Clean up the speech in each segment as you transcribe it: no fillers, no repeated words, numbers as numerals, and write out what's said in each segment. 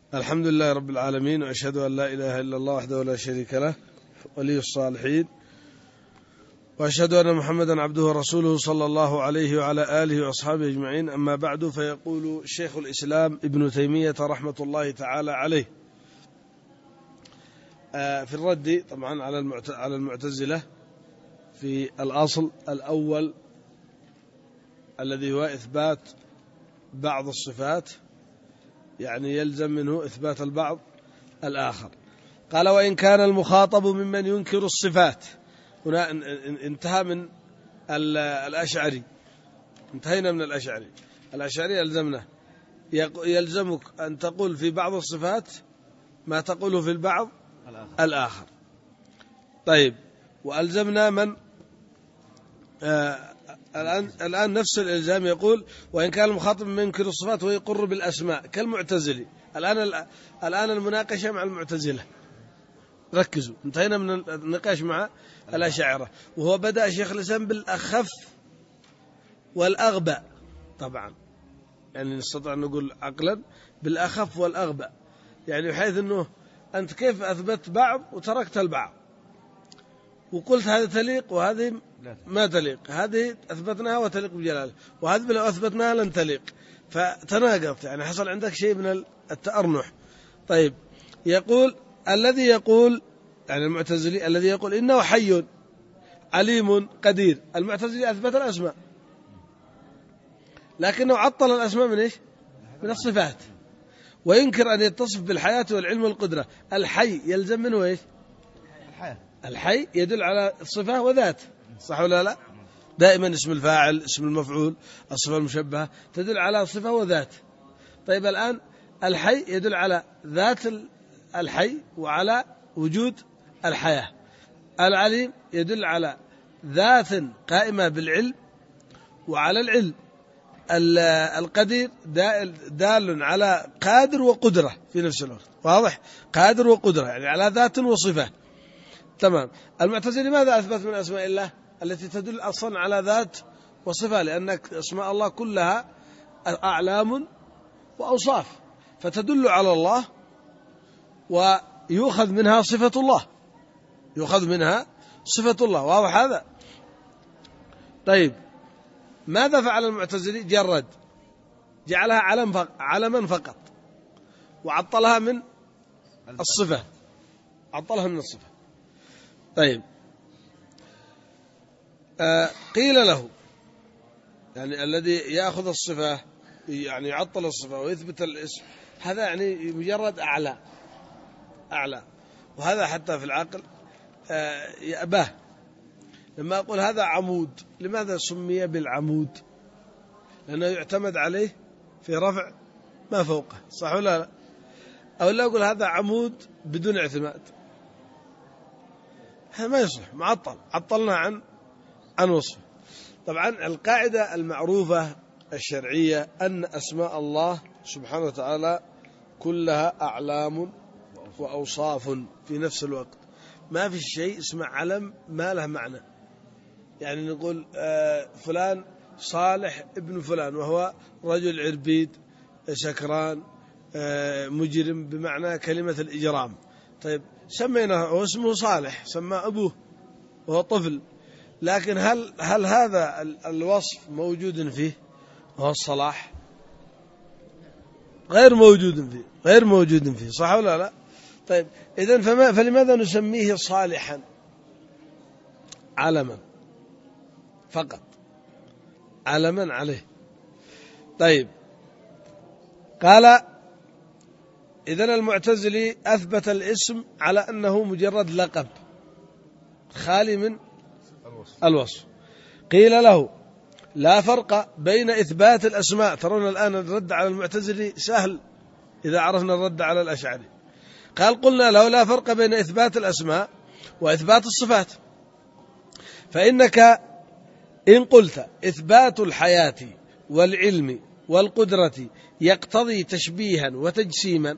الحمد لله رب العالمين، وأشهد أن لا إله إلا الله وحده لا شريك له ولي الصالحين، وأشهد أن محمدا عبده ورسوله صلى الله عليه وعلى آله وأصحابه أجمعين. أما بعد، فيقول شيخ الإسلام ابن تيمية رحمة الله تعالى عليه في الرد طبعا على المعتزلة في الأصل الأول الذي هو إثبات بعض الصفات، يعني يلزم منه إثبات البعض الآخر. قال: وإن كان المخاطب ممن ينكر الصفات. هنا انتهى من الأشعري، انتهينا من الأشعري يلزمك أن تقول في بعض الصفات ما تقوله في البعض الآخر. طيب، وألزمنا من الآن نفس الإلزام يقول: وإن كان المخاطب من ينكر الصفات ويقر بالأسماء كالمعتزلي. الآن المناقشة مع المعتزلة، ركزوا، انتهينا من النقاش مع الأشاعرة، وهو بدأ شيخ الإسلام بالأخف والأغبى. طبعا يعني نستطيع أن نقول عقلا بالأخف والأغبى، يعني بحيث أنه أنت كيف أثبت بعض وتركت البعض، وقلت هذه تليق وهذه ما تليق، هذه أثبتناها وتليق بجلاله، وهذه لو أثبتناها لن تليق، فتناقضت، يعني حصل عندك شيء من التأرنح. طيب، يقول الذي يقول، يعني المعتزلي الذي يقول إنه حي عليم قدير. المعتزلي أثبت الأسماء، لكنه عطل الأسماء من إيش؟ من الصفات، وينكر أن يتصف بالحياة والعلم والقدرة. الحي يلزم منه إيش؟ الحي يدل على الصفة وذات، صح ولا لا؟ دائما اسم الفاعل، اسم المفعول، الصفة المشبهة تدل على صفة وذات. طيب، الآن الحي يدل على ذات الحي وعلى وجود الحياة. العليم يدل على ذات قائمة بالعلم وعلى العلم. القدير دال على قادر وقدرة في نفس الوقت، واضح؟ قادر وقدرة يعني على ذات وصفة. تمام. المعتزلي ماذا أثبت من أسماء الله التي تدل أصلا على ذات وصفة؟ لأن أسماء الله كلها أعلام وأوصاف، فتدل على الله ويؤخذ منها صفة الله، واضح هذا؟ طيب، ماذا فعل المعتزلي؟ جعلها علما فقط، وعطلها من الصفة، طيب، قيل له، يعني الذي يأخذ الصفة، يعني يعطل الصفة ويثبت الاسم، هذا يعني مجرد أعلى، وهذا حتى في العقل يأباه. لما أقول هذا عمود، لماذا سمي بالعمود؟ لأنه يعتمد عليه في رفع ما فوقه، صح ولا لا؟ أو لا أقول هذا عمود بدون اعتماد، هذا ما يصلح، عطلنا عن وصفه. طبعا القاعدة المعروفة الشرعية أن أسماء الله سبحانه وتعالى كلها أعلام وأوصاف في نفس الوقت، ما في شيء اسمه علم ما له معنى. يعني نقول فلان صالح ابن فلان، وهو رجل عربيد سكران مجرم بمعنى كلمة الإجرام. طيب، سميناه، هو اسمه صالح، سمى أبوه وهو طفل، لكن هل هذا الوصف موجود فيه؟ وهو الصلاح غير موجود فيه، صح ولا لا؟ طيب، إذن فلماذا نسميه صالحا؟ علما فقط، علما عليه. طيب، قال: إذن المعتزلي أثبت الاسم على أنه مجرد لقب خالي من الوصف. قيل له: لا فرق بين إثبات الأسماء. ترون الآن الرد على المعتزلي سهل إذا عرفنا الرد على الأشعري. قال: قلنا له: لا فرق بين إثبات الأسماء وإثبات الصفات، فإنك إن قلت إثبات الحياة والعلم والقدرة يقتضي تشبيها وتجسيما،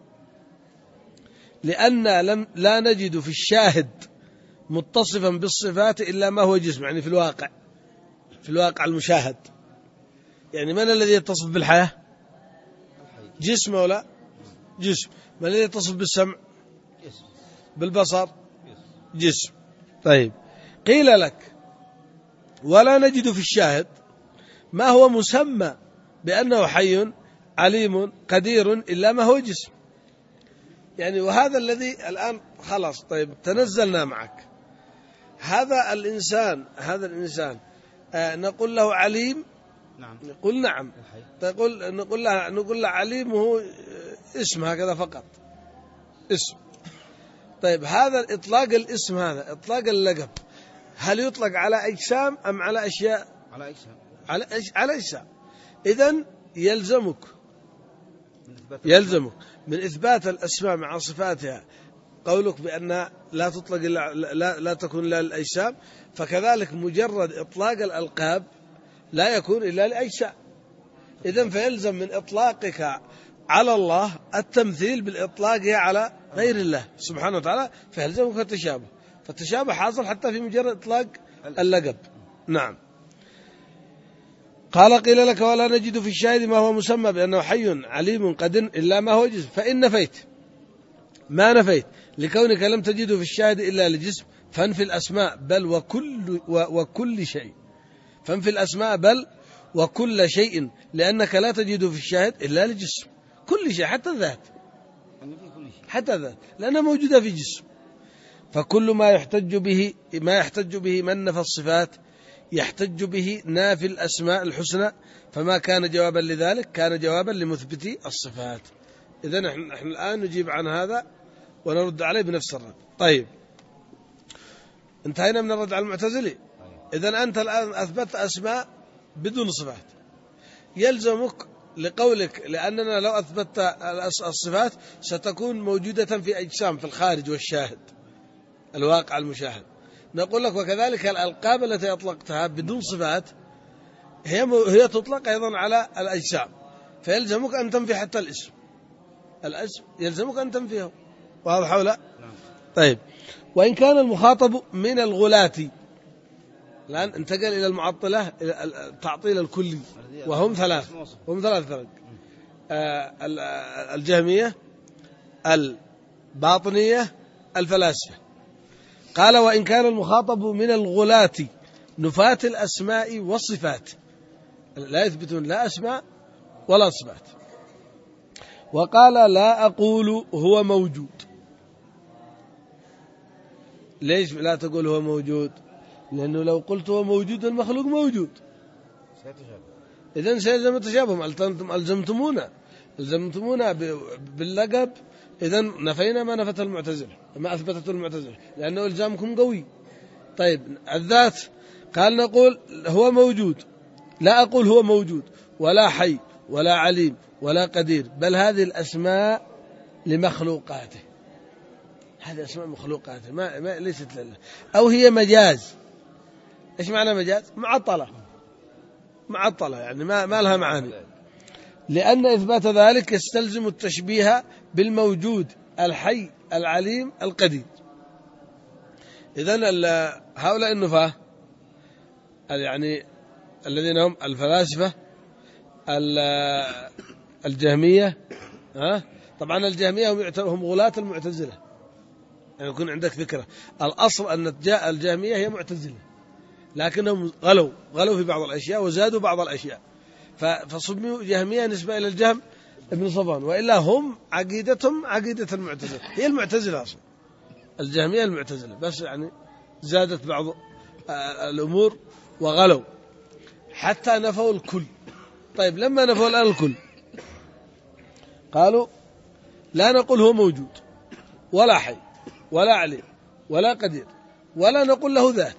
لأن لا نجد في الشاهد متصفا بالصفات إلا ما هو جسم، يعني في الواقع المشاهد. يعني من الذي يتصف بالحياة؟ جسم ولا؟ جسم. ما الذي يتصف بالسمع؟ بالبصر؟ جسم. طيب قيل لك ولا نجد في الشاهد ما هو مسمى بأنه حي عليم قدير إلا ما هو جسم. يعني وهذا الذي الآن خلاص. طيب تنزلنا معك. هذا الإنسان نقول له عليم؟ نعم. نقول نعم. نقول له عليم وهو اسم هكذا فقط اسم. طيب هذا إطلاق الاسم، هذا إطلاق اللقب، هل يطلق على أجسام أم على أشياء؟ على أجسام. على أجسام. إذن يلزمك من إثبات الأسماء مع صفاتها قولك بأن لا تطلق لا تكون إلا للأجسام، فكذلك مجرد إطلاق الألقاب لا يكون إلا لأجسام. إذن فيلزم من إطلاقك على الله التمثيل بالإطلاق على غير الله سبحانه وتعالى، فيلزمك التشابه. فالتشابه حاصل حتى في مجرد إطلاق اللقب. نعم. قال قيل لك ولا نجد في الشاهد ما هو مسمى بأنه حي عليم قدير إلا ما هو جسم، فإن نفيت ما نفيت لكونك لم تجده في الشاهد إلا لجسم فانفي الأسماء بل وكل شيء. فانفي الأسماء بل وكل شيء لأنك لا تجده في الشاهد إلا لجسم. كل شيء حتى الذات، لأنها موجودة في جسم. فكل ما يحتج به من نفى الصفات يحتج به نافي الأسماء الحسنى، فما كان جوابا لذلك كان جوابا لمثبتي الصفات. إذن نحن الآن نجيب عن هذا ونرد عليه بنفس الرد. طيب انتهينا من الرد على المعتزلي. إذن أنت الآن أثبت أسماء بدون صفات، يلزمك لقولك لأننا لو أثبت الصفات ستكون موجودة في أجسام في الخارج والشاهد الواقع المشاهد. نقول لك وكذلك الألقاب التي أطلقتها بدون صفات هي تطلق أيضا على الأجسام، فيلزمك أن تنفي حتى الاسم يلزمك أن تنفيه. واضح أو لا؟ طيب وإن كان المخاطب من الغلاة، الآن انتقل إلى المعطلة التعطيل الكلي وهم ثلاث فرق: الجهمية، الباطنية، الفلاسفة. قال وإن كان المخاطب من الغلاة نفاة الأسماء والصفات، لا يثبتون لا أسماء ولا صفات. وقال لا أقول هو موجود. ليش لا تقول هو موجود؟ لأنه لو قلت هو موجود المخلوق موجود، إذن سيلزم التشابه. أنتم ألزمتمونا باللقب، إذن نفينا ما نفته المعتزلة ما أثبتته المعتزلة لأنه إلزامكم قوي. طيب الذات قال نقول هو موجود، لا أقول هو موجود ولا حي ولا عليم ولا قدير، بل هذه الأسماء لمخلوقاته، هذه أسماء مخلوقاته ما ليست لله، أو هي مجاز. إيش معنى مجاز؟ معطلة يعني ما لها معاني، لأن إثبات ذلك يستلزم التشبيه بالموجود الحي العليم القدير. إذن هؤلاء النفاة يعني الذين هم الفلاسفة الجهمية، طبعا الجهمية هم غلاة المعتزلة، يعني يكون عندك فكرة. الأصل أن الجهمية هي معتزلة، لكنهم غلوا في بعض الأشياء وزادوا بعض الأشياء، فصموا جهمية نسبة إلى الجهم ابن صفوان، وإلا هم عقيدتهم عقيدة المعتزلة، هي المعتزلة أصلا، الجهمية المعتزلة، بس يعني زادت بعض الأمور وغلوا حتى نفوا الكل. طيب لما نفوا الآن الكل قالوا لا نقول هو موجود ولا حي ولا عليم ولا قدير ولا نقول له ذات.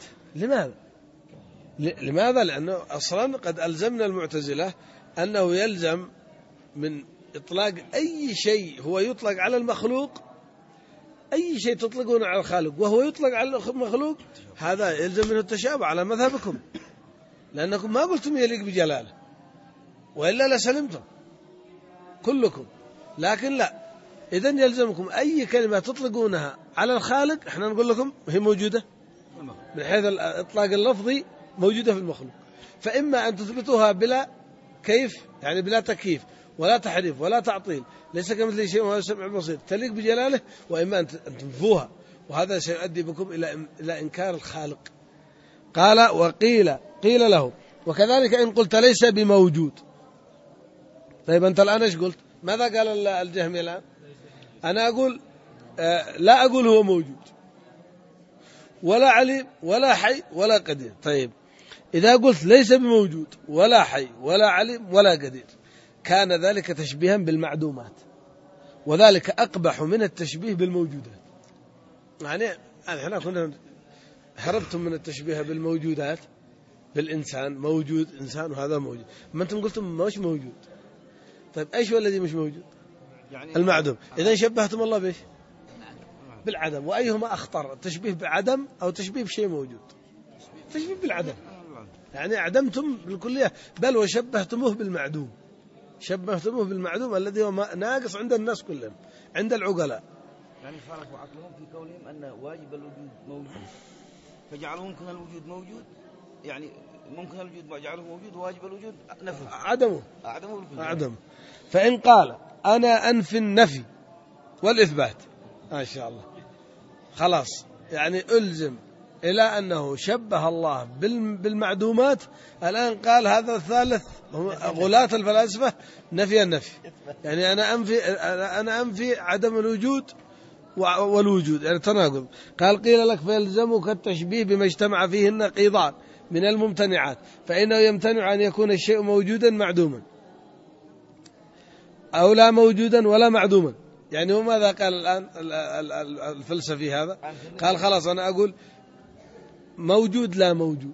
لماذا؟ لأنه أصلا قد ألزمنا المعتزلة أنه يلزم من إطلاق أي شيء هو يطلق على المخلوق، أي شيء تطلقون على الخالق وهو يطلق على المخلوق، هذا يلزم منه التشابه على مذهبكم، لأنكم ما قلتم يليق بجلاله، وإلا لسلمتم كلكم. لكن لا، إذن يلزمكم أي كلمة تطلقونها على الخالق احنا نقول لكم هي موجودة من حيث الإطلاق اللفظي، موجودة في المخلوق. فإما أن تثبتوها بلا كيف، يعني بلا تكييف، ولا تحريف ولا تعطيل، ليس كمثله شيء وهو السميع البصير، تليق بجلاله، وإما أن تنفوها، وهذا سيؤدي بكم إلى إنكار الخالق. قال قيل له وكذلك إن قلت ليس بموجود. طيب أنت الآن إيش قلت؟ ماذا قال الجهمي الآن؟ أنا أقول لا أقول هو موجود ولا عليم ولا حي ولا قدير. طيب إذا قلت ليس بموجود ولا حي ولا عليم ولا قدير كان ذلك تشبيها بالمعدومات، وذلك أقبح من التشبيه بالموجودات. يعني احنا كنا هربتم من التشبيه بالموجودات، بالإنسان موجود إنسان وهذا موجود، ما أنتم قلتم مش موجود. طيب أيش هو الذي مش موجود؟ يعني المعدوم. إذا شبهتم الله بإيش؟ بالعدم. وأيهما أخطر، التشبيه بعدم أو تشبيه بشيء موجود؟ تشبيه بالعدم، يعني أعدمتم بالكلية، بل وشبهتموه بالمعدوم، شبهتموه بالمعدوم الذي هو ناقص عند الناس كلهم، عند العقلاء. يعني خالفوا عقلهم في قولهم أن واجب الوجود موجود، فجعلوا ممكن الوجود موجود، يعني ممكن الوجود جعله موجود، وواجب الوجود نفي عدمه. فإن قال أنا أنفي النفي والإثبات ما شاء الله خلاص، يعني ألزم إلى أنه شبه الله بالمعدومات. الآن قال هذا الثالث غلاة الفلاسفة نفي النفي، يعني أنا أنفي عدم الوجود والوجود، يعني تناقض. قال قيل لك فيلزمك التشبيه بما اجتمع فيه النقيضان من الممتنعات، فإنه يمتنع أن يكون الشيء موجودا معدوما أو لا موجودا ولا معدوما. يعني هو ماذا قال الآن الفلسفي هذا؟ قال خلاص أنا أقول موجود لا موجود،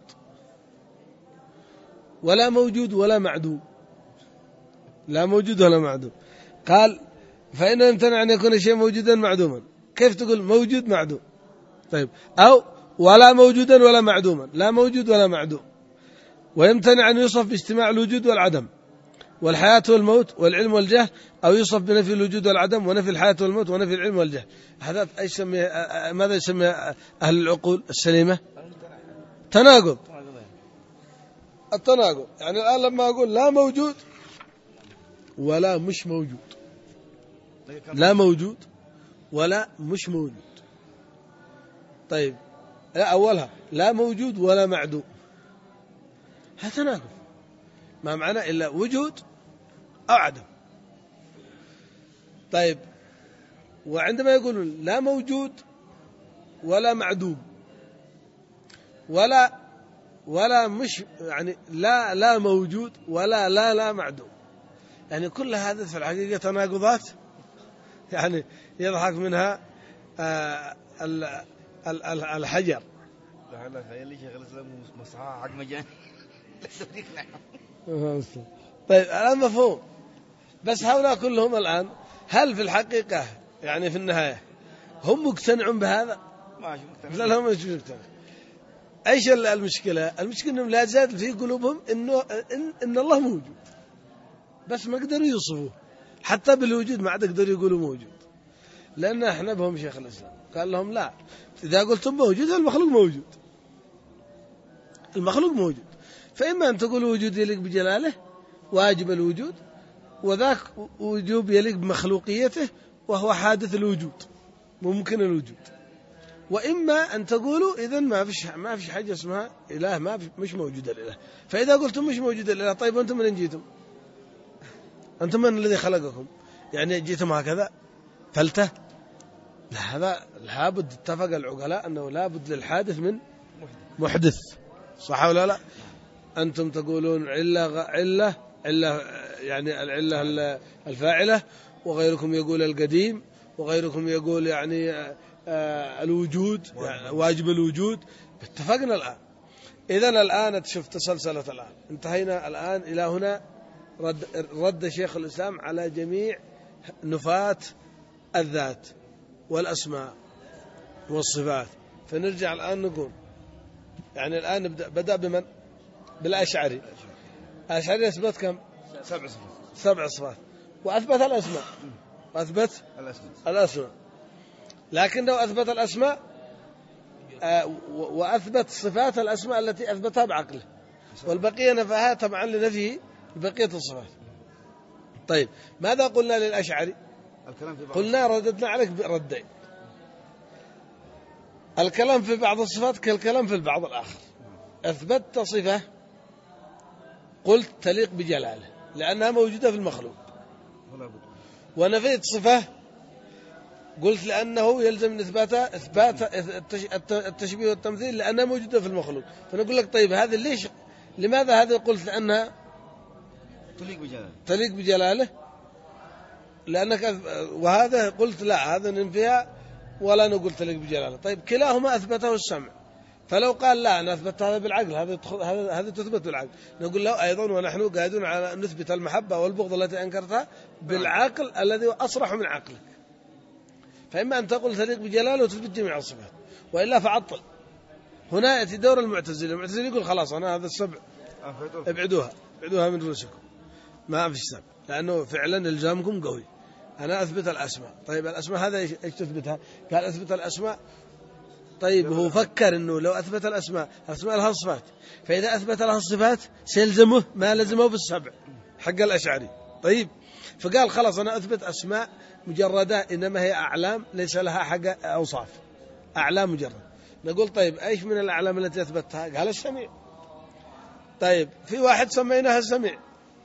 ولا موجود ولا معدوم، لا موجود ولا معدوم. قال فإنه يمتنع أن يكون الشيء موجودا معدوما. كيف تقول موجود معدوم؟ طيب أو ولا موجودا ولا معدوما، لا موجود ولا معدوم. ويمتنع أن يوصف باجتماع الوجود والعدم والحياة والموت والعلم والجهل، أو يوصف بنفي الوجود والعدم ونفي الحياة والموت ونفي العلم والجهل. هذا ماذا يسمي أهل العقول السليمة؟ تناقض. التناقض يعني الآن لما أقول لا موجود ولا مش موجود، لا موجود ولا مش موجود. طيب لا أولها لا موجود ولا معدوم، هذا تناقض، ما معنى إلا وجود أو عدم. طيب وعندما يقولون لا موجود ولا معدوم ولا مش، يعني لا موجود ولا معدوم، يعني كل هذا في الحقيقة تناقضات، يعني يضحك منها الحجر. لا خيالي شيخ الإسلام مصحاح حق مجاني. طيب الآن مفهوم، بس هؤلاء كلهم الآن هل في الحقيقة يعني في النهاية هم مقتنعون بهذا؟ لا هم مش مقتنعون. ايش المشكلة؟ المشكلة انهم لا زال في قلوبهم ان الله موجود، بس ما قدروا يوصفوه، حتى بالوجود ما عاد قدروا يقولوا موجود، لأن احنا بهم شيخ الإسلام قال لهم لا، إذا قلتم موجود المخلوق موجود، المخلوق موجود، فإما أن تقولوا وجود يليق بجلاله واجب الوجود، وذاك وجوب يليق بمخلوقيته وهو حادث الوجود ممكن الوجود، وإما أن تقولوا إذن ما فيش حاجة اسمها إله، مش موجود الإله. فإذا قلتم مش موجود الإله، طيب أنتم من جيتم؟ أنتم من الذي خلقكم؟ يعني جيتم هكذا فلته؟ لا، هذا لابد، اتفق العقلاء أنه لابد للحادث من محدث، صح ولا لا؟ أنتم تقولون علة يعني العلة الفاعلة، وغيركم يقول القديم، وغيركم يقول يعني الوجود، يعني واجب الوجود. اتفقنا الآن. إذن الآن تشوف تسلسلة الآن، انتهينا الآن إلى هنا، رد شيخ الإسلام على جميع نفاة الذات والأسماء والصفات. فنرجع الآن نقول يعني الآن بدأ بمن؟ بالأشعري. الأشعري أثبت كم؟ 7 صفات، وأثبت الأسماء، وأثبت الأسماء، لكن لو أثبت الأسماء وأثبت صفات الأسماء التي أثبتها بعقله، والبقية نفاها طبعا لنفيه بقية الصفات. طيب ماذا قلنا للأشعري؟ الكلام في بعض قلنا رددنا عليك بردين. الكلام في بعض الصفات كالكلام في البعض الآخر. أثبتت صفة قلت تليق بجلاله لأنها موجودة في المخلوق، ونفيت صفة قلت لأنه يلزم إثباتها إثبات التشبيه والتمثيل لأنها موجودة في المخلوق. فنقول لك طيب هذه ليش، لماذا هذه قلت لأنها تليق بجلاله لأنك، وهذا قلت لا هذا ننفيها ولا نقول تليق بجلاله. طيب كلاهما أثبته السمع، فلو قال لا أنا أثبت هذا بالعقل هذا تثبت بالعقل، نقول له أيضا ونحن قاعدون على نثبت المحبة والبغض التي أنكرتها بالعقل الذي أصرح من عقلك. فإما أن تقول تليق بجلاله وتثبت جميع الصفات، وإلا فعطل. هنا يأتي دور المعتزلة. المعتزلة يقول خلاص أنا هذا السبع ابعدوها من رؤوسكم، ما في السبع لأنه فعلا إلزامكم قوي. أنا أثبت الأسماء. طيب الأسماء هذا إيش تثبتها؟ قال أثبت الأسماء. طيب هو فكر أنه لو أثبت الأسماء لها الصفات، فإذا أثبت لها الصفات سيلزمه ما لزمه بالسبع حق الأشعري. طيب فقال خلاص أنا أثبت أسماء مجردة إنما هي أعلام ليس لها حق أوصاف، أعلام مجرد. نقول طيب أيش من الأعلام التي أثبتها؟ قال السميع. طيب في واحد سميناها السميع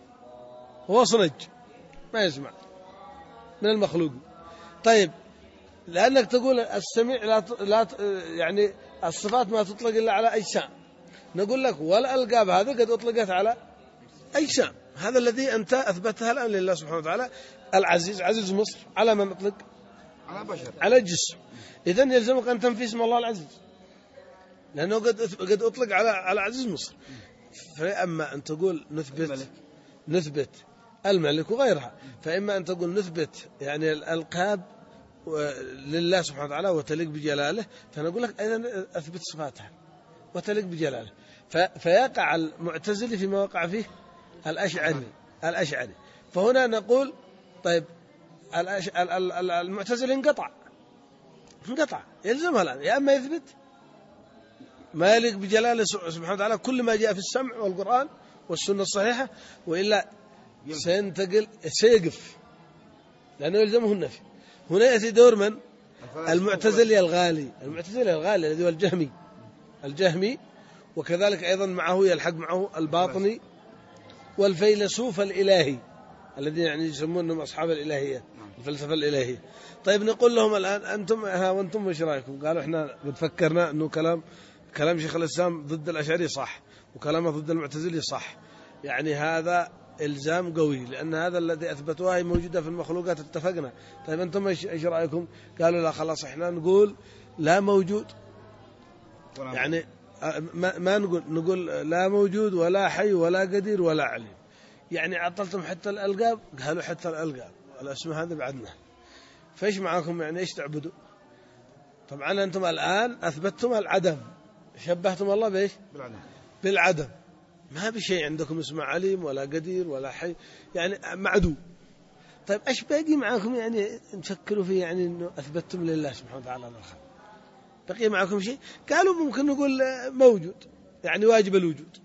هو صنج ما يسمع من المخلوق. طيب لأنك تقول السميع لا يعني الصفات ما تطلق إلا على أجسام، نقول لك والألقاب هذا قد أطلقت على أجسام. هذا الذي أنت أثبتها الآن لله سبحانه وتعالى. العزيز عزيز مصر على من أطلق؟ على بشر، على جسم. إذن يلزمك أن تنفي اسم الله العزيز لأنه قد أطلق على عزيز مصر. فأما أن تقول نثبت الملك وغيرها، فإما أن تقول نثبت يعني الألقاب لله سبحانه وتعالى وتليق بجلاله، فنقول لك أيضا أثبت صفاتها وتليق بجلاله. فيقع المعتزلي فيما وقع فيه الأشعري. فهنا نقول طيب المعتزلي انقطع يلزمها الآن يا أما يثبت ما يليق بجلاله سبحانه وتعالى كل ما جاء في السمع والقرآن والسنة الصحيحة، وإلا سيقف لأنه يلزمه النفي. هنا يأتي دور من؟ المعتزلي الغالي الذي هو الجهمي، وكذلك أيضا معه يلحق معه الباطني والفيلسوف الإلهي الذين يعني يسمونهم أصحاب الإلهية، الفلسفة الإلهية. طيب نقول لهم الآن أنتم وأنتم وش رأيكم؟ قالوا إحنا قد فكرنا أنه كلام شيخ الإسلام ضد الأشعري صح، وكلامه ضد المعتزلي صح، يعني هذا إلزام قوي لأن هذا الذي أثبتوها هي موجودة في المخلوقات، اتفقنا. طيب أنتم إيش رأيكم؟ قالوا لا خلاص إحنا نقول لا موجود، يعني ما نقول لا موجود ولا حي ولا قدير ولا عليم، يعني عطلتم حتى الألقاب. قالوا حتى الألقاب الأسماء هذا بعدنا، فإيش معكم يعني إيش تعبدوا؟ طبعا أنتم الآن أثبتتم العدم، شبهتم الله بإيش؟ بالعدم. ما بشيء عندكم اسمه عليم ولا قدير ولا حي، يعني معدوم. طيب ايش باقي معكم يعني نفكروا فيه، يعني انه اثبتتم لله سبحانه وتعالى الخلق، بقي معكم شيء؟ قالوا ممكن نقول موجود، يعني واجب الوجود.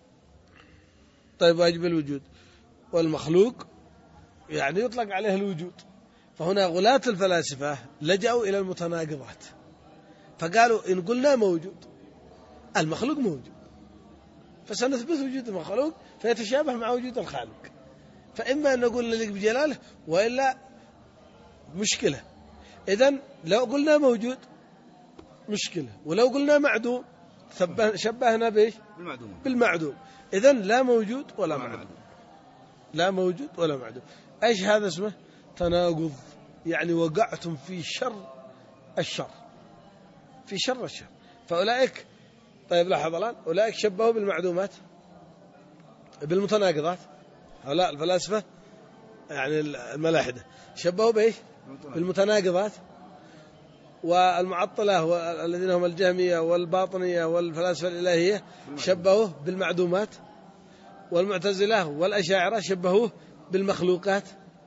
طيب واجب الوجود والمخلوق يعني يطلق عليه الوجود. فهنا غلاة الفلاسفة لجأوا إلى المتناقضات، فقالوا إن قلنا موجود المخلوق موجود فسنثبت وجود المخلوق فيتشابه مع وجود الخالق، فإما أن نقول نليق بجلاله وإلا مشكلة. إذن لو قلنا موجود مشكلة، ولو قلنا معدوم شبهنا بإيش؟ بالمعدوم. إذن لا موجود ولا معدوم، لا موجود ولا معدوم. إيش هذا اسمه؟ تناقض، يعني وقعتم في شر الشر، في شر الشر. فأولئك طيب لاحظ الآن أولئك شبهوا بالمعدومات بالمتناقضات، هؤلاء الفلاسفة يعني الملاحدة شبهوا بإيش؟ بالمتناقضات. والمعطلة الذين هم الجهمية والباطنية والفلاسفة الإلهية شبهوه بالمعدومات، والمعتزلة والأشاعرة شبهوه بالمخلوقات.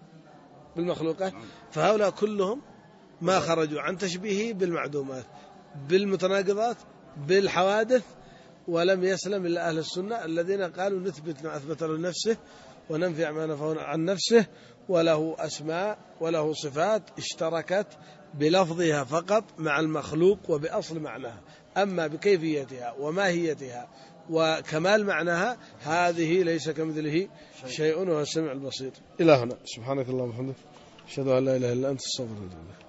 فهؤلاء كلهم ما خرجوا عن تشبيهه بالمعدومات بالمتناقضات بالحوادث، ولم يسلم إلا أهل السنة الذين قالوا نثبت ما أثبت لنفسه وننفي ما نفعه عن نفسه، وله أسماء وله صفات اشتركت بلفظها فقط مع المخلوق وبأصل معناها، أما بكيفيتها وماهيتها وكمال معناها هذه ليس كمثله شيء، وهو السميع البصير. إلى هنا، سبحانك اللهم وبحمدك، أشهد أن لا إله إلا أنت، استغفرك.